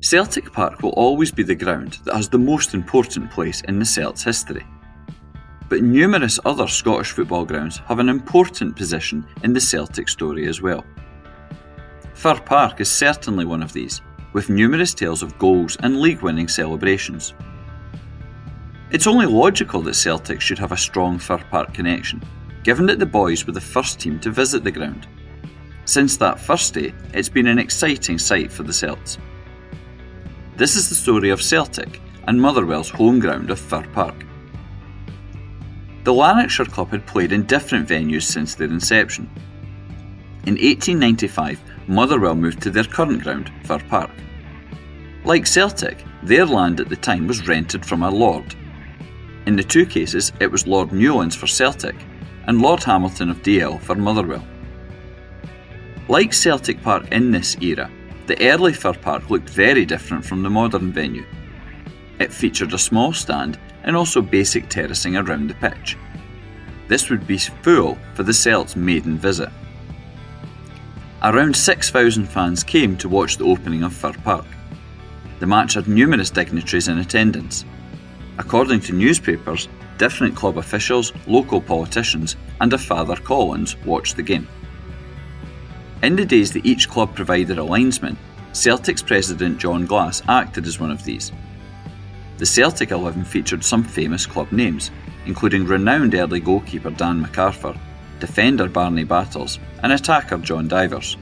Celtic Park will always be the ground that has the most important place in the Celts' history. But numerous other Scottish football grounds have an important position in the Celtic story as well. Fir Park is certainly one of these, with numerous tales of goals and league-winning celebrations. It's only logical that Celtic should have a strong Fir Park connection, given that the boys were the first team to visit the ground. Since that first day, it's been an exciting sight for the Celts. This is the story of Celtic and Motherwell's home ground of Fir Park. The Lanarkshire club had played in different venues since their inception. In 1895, Motherwell moved to their current ground, Fir Park. Like Celtic, their land at the time was rented from a lord. In the two cases, it was Lord Newlands for Celtic and Lord Hamilton of DL for Motherwell. Like Celtic Park in this era, the early Fir Park looked very different from the modern venue. It featured a small stand and also basic terracing around the pitch. This would be full for the Celts' maiden visit. Around 6,000 fans came to watch the opening of Fir Park. The match had numerous dignitaries in attendance. According to newspapers, different club officials, local politicians and a Father Collins watched the game. In the days that each club provided a linesman, Celtic's president John Glass acted as one of these. The Celtic 11 featured some famous club names, including renowned early goalkeeper Dan MacArthur, defender Barney Battles and attacker John Divers.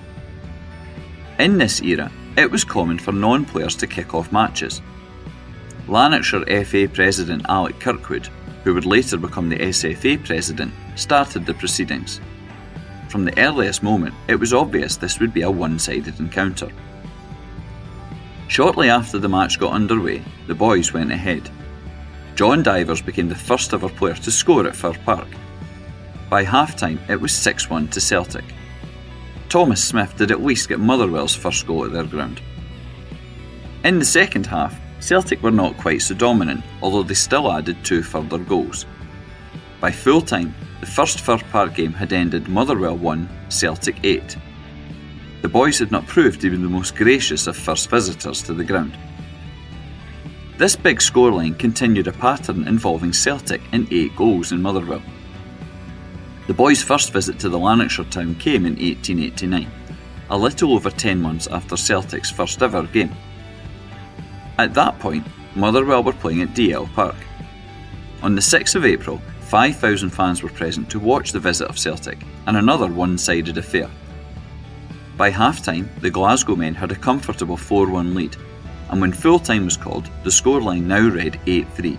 In this era, it was common for non-players to kick off matches. Lanarkshire FA president Alec Kirkwood, who would later become the SFA president, started the proceedings. From the earliest moment, it was obvious this would be a one-sided encounter. Shortly after the match got underway, the boys went ahead. John Divers became the first ever player to score at Fir Park. By half-time, it was 6-1 to Celtic. Thomas Smith did at least get Motherwell's first goal at their ground. In the second half, Celtic were not quite so dominant, although they still added 2 further goals. By full-time, the first Fir Park game had ended Motherwell 1, Celtic 8. The boys had not proved to be the most gracious of first visitors to the ground. This big scoreline continued a pattern involving Celtic in 8 goals in Motherwell. The boys' first visit to the Lanarkshire town came in 1889, a little over 10 months after Celtic's first ever game. At that point, Motherwell were playing at DL Park. On the 6th of April, 5,000 fans were present to watch the visit of Celtic, and another one-sided affair. By half-time, the Glasgow men had a comfortable 4-1 lead, and when full-time was called, the scoreline now read 8-3.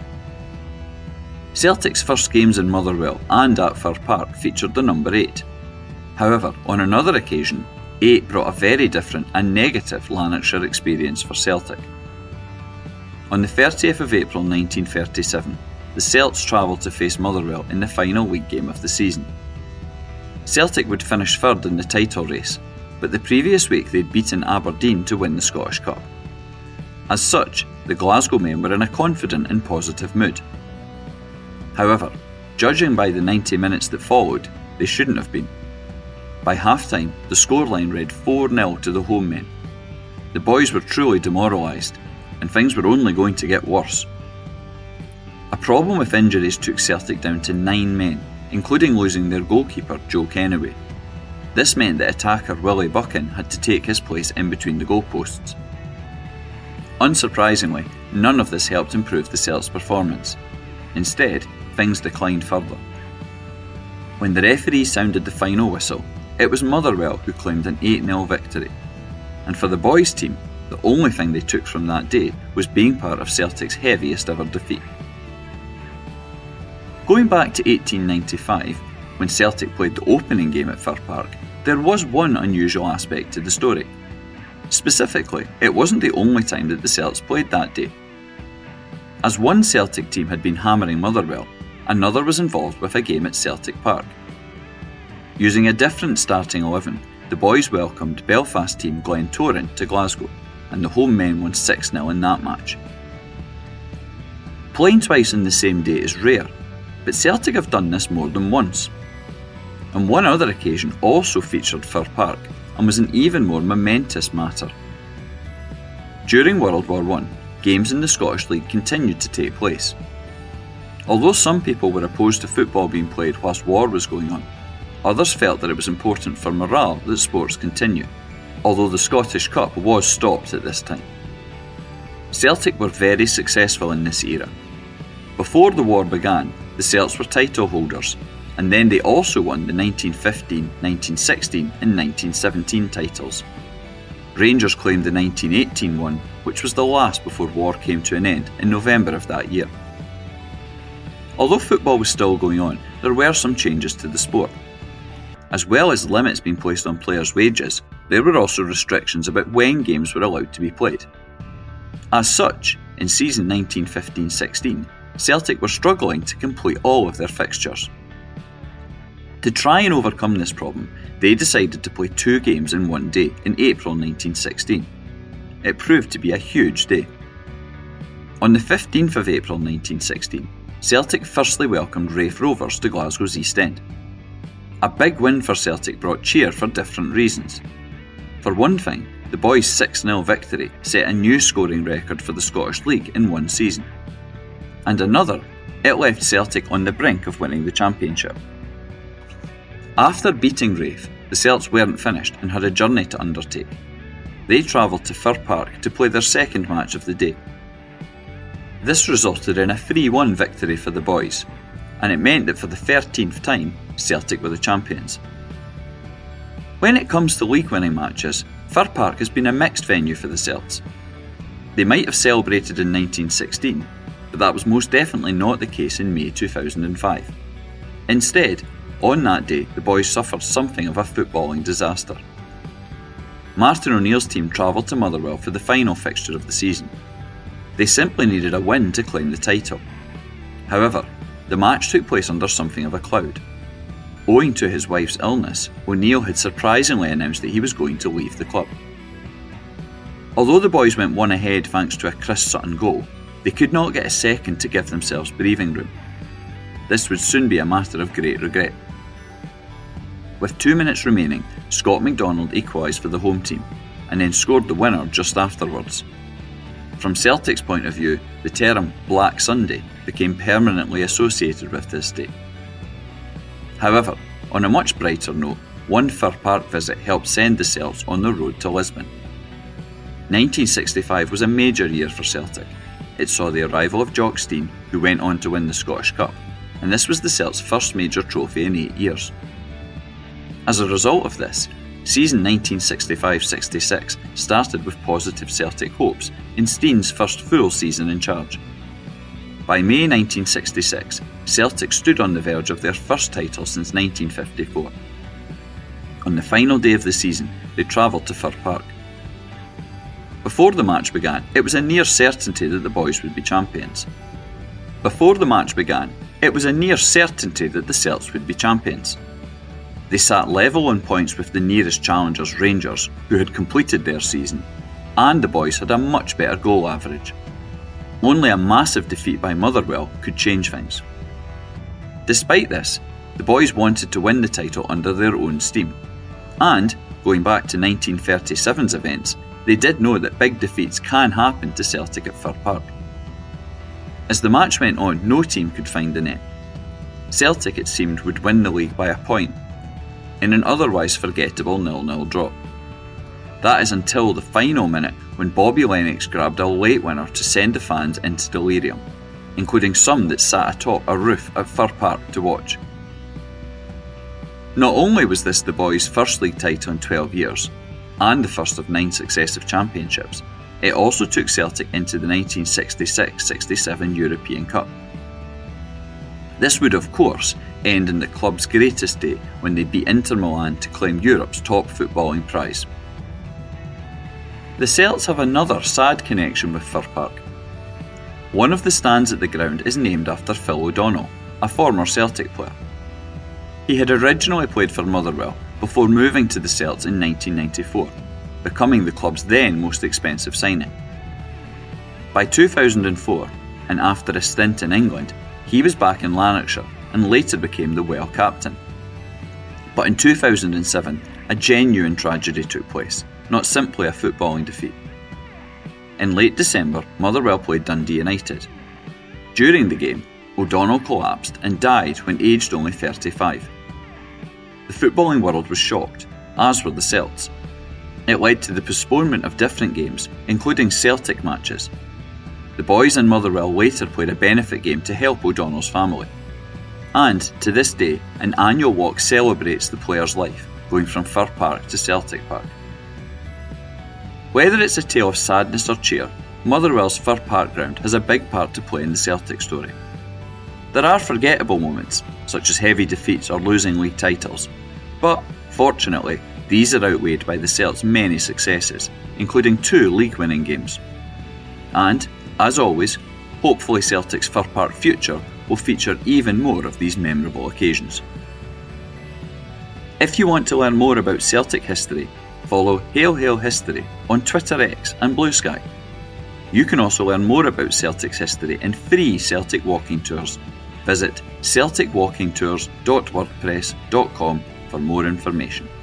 Celtic's first games in Motherwell and at Fir Park featured the number 8. However, on another occasion, 8 brought a very different and negative Lanarkshire experience for Celtic. On the 30th of April 1937, the Celts travelled to face Motherwell in the final league game of the season. Celtic would finish third in the title race, but the previous week they'd beaten Aberdeen to win the Scottish Cup. As such, the Glasgow men were in a confident and positive mood. However, judging by the 90 minutes that followed, they shouldn't have been. By half-time, the scoreline read 4-0 to the home men. The boys were truly demoralised, and things were only going to get worse. A problem with injuries took Celtic down to 9 men, including losing their goalkeeper Joe Kennaway. This meant that attacker Willie Buchan had to take his place in between the goalposts. Unsurprisingly, none of this helped improve the Celts' performance. Instead, things declined further. When the referee sounded the final whistle, it was Motherwell who claimed an 8-0 victory. And for the boys' team, the only thing they took from that day was being part of Celtic's heaviest ever defeat. Going back to 1895, when Celtic played the opening game at Fir Park, there was one unusual aspect to the story. Specifically, it wasn't the only time that the Celts played that day. As one Celtic team had been hammering Motherwell, another was involved with a game at Celtic Park. Using a different starting 11, the boys welcomed Belfast team Glentoran to Glasgow, and the home men won 6-0 in that match. Playing twice on the same day is rare, but Celtic have done this more than once. And one other occasion also featured Fir Park and was an even more momentous matter. During World War I, games in the Scottish League continued to take place. Although some people were opposed to football being played whilst war was going on, others felt that it was important for morale that sports continue, although the Scottish Cup was stopped at this time. Celtic were very successful in this era. Before the war began, the Celts were title holders, and then they also won the 1915, 1916 and 1917 titles. Rangers claimed the 1918 one, which was the last before war came to an end in November of that year. Although football was still going on, there were some changes to the sport. As well as limits being placed on players' wages, there were also restrictions about when games were allowed to be played. As such, in season 1915-16, Celtic were struggling to complete all of their fixtures. To try and overcome this problem, they decided to play 2 games in one day in April 1916. It proved to be a huge day. On the 15th of April 1916, Celtic firstly welcomed Raith Rovers to Glasgow's East End. A big win for Celtic brought cheer for different reasons. For one thing, the boys' 6-0 victory set a new scoring record for the Scottish League in one season. And another, it left Celtic on the brink of winning the championship. After beating Raith, the Celts weren't finished and had a journey to undertake. They travelled to Fir Park to play their second match of the day. This resulted in a 3-1 victory for the boys, and it meant that for the 13th time, Celtic were the champions. When it comes to league-winning matches, Fir Park has been a mixed venue for the Celts. They might have celebrated in 1916, but that was most definitely not the case in May 2005. Instead, on that day, the boys suffered something of a footballing disaster. Martin O'Neill's team travelled to Motherwell for the final fixture of the season. They simply needed a win to claim the title. However, the match took place under something of a cloud. Owing to his wife's illness, O'Neill had surprisingly announced that he was going to leave the club. Although the boys went 1 ahead thanks to a Chris Sutton goal, they could not get a second to give themselves breathing room. This would soon be a matter of great regret. With 2 minutes remaining, Scott McDonald equalised for the home team, and then scored the winner just afterwards. From Celtic's point of view, the term Black Sunday became permanently associated with this day. However, on a much brighter note, one Fir Park visit helped send the Celts on the road to Lisbon. 1965 was a major year for Celtic. It saw the arrival of Jock Stein, who went on to win the Scottish Cup, and this was the Celts' first major trophy in 8 years. As a result of this, season 1965-66 started with positive Celtic hopes in Stein's first full season in charge. By May 1966, Celtic stood on the verge of their first title since 1954. On the final day of the season, they travelled to Fir Park. Before the match began, it was a near certainty that the boys would be champions. They sat level on points with the nearest challengers, Rangers, who had completed their season, and the boys had a much better goal average. Only a massive defeat by Motherwell could change things. Despite this, the boys wanted to win the title under their own steam, and, going back to 1937's events, they did know that big defeats can happen to Celtic at Fir Park. As the match went on, no team could find the net. Celtic, it seemed, would win the league by a point, in an otherwise forgettable 0-0 draw. That is until the final minute, when Bobby Lennox grabbed a late winner to send the fans into delirium, including some that sat atop a roof at Fir Park to watch. Not only was this the boys' first league title in 12 years, and the first of 9 successive championships, it also took Celtic into the 1966-67 European Cup. This would, of course, end in the club's greatest day when they beat Inter Milan to claim Europe's top footballing prize. The Celts have another sad connection with Fir Park. One of the stands at the ground is named after Phil O'Donnell, a former Celtic player. He had originally played for Motherwell before moving to the Celts in 1994, becoming the club's then most expensive signing. By 2004, and after a stint in England, he was back in Lanarkshire and later became the Well captain. But in 2007, a genuine tragedy took place, not simply a footballing defeat. In late December, Motherwell played Dundee United. During the game, O'Donnell collapsed and died when aged only 35. The footballing world was shocked, as were the Celts. It led to the postponement of different games, including Celtic matches. The boys and Motherwell later played a benefit game to help O'Donnell's family. And, to this day, an annual walk celebrates the player's life, going from Fir Park to Celtic Park. Whether it's a tale of sadness or cheer, Motherwell's Fir Park ground has a big part to play in the Celtic story. There are forgettable moments, such as heavy defeats or losing league titles, but, fortunately, these are outweighed by the Celts' many successes, including 2 league-winning games. And, as always, hopefully Celtic's Fir Park future will feature even more of these memorable occasions. If you want to learn more about Celtic history, follow Hail Hail History on Twitter X and Blue Sky. You can also learn more about Celtic's history in free Celtic walking tours. Visit celticwalkingtours.wordpress.com for more information.